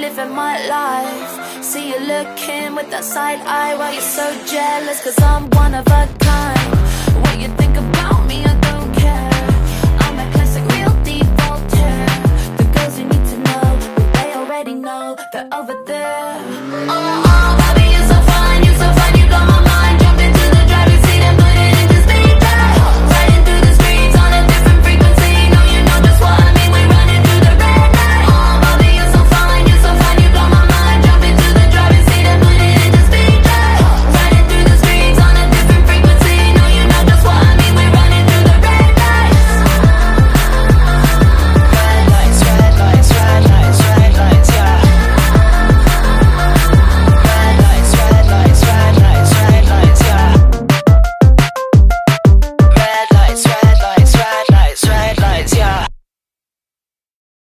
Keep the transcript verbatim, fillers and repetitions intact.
living my life. See you looking with that side eye while you're so jealous, cause I'm one of a kind. What you think about me, I don't care. I'm a classic, real deep Voltaire. The girls you need to know, well, they already know they're over there. Oh,